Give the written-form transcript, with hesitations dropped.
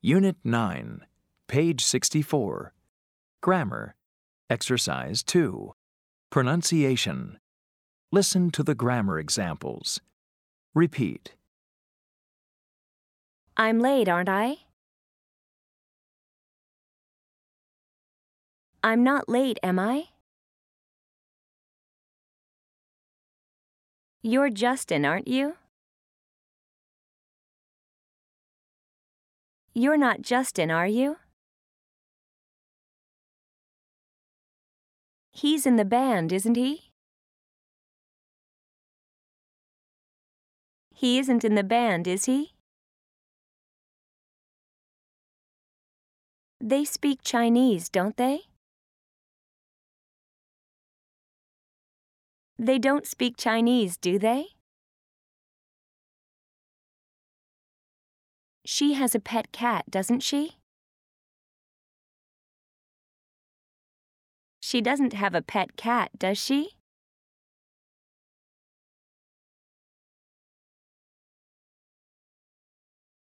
Unit 9, page 64. Grammar. Exercise 2. Pronunciation. Listen to the grammar examples. Repeat. I'm late, aren't I? I'm not late, am I? You're Justin, aren't you? You're not Justin, are you? He's in the band, isn't he? He isn't in the band, is he? They speak Chinese, don't they? They don't speak Chinese, do they? She has a pet cat, doesn't she? She doesn't have a pet cat, does she?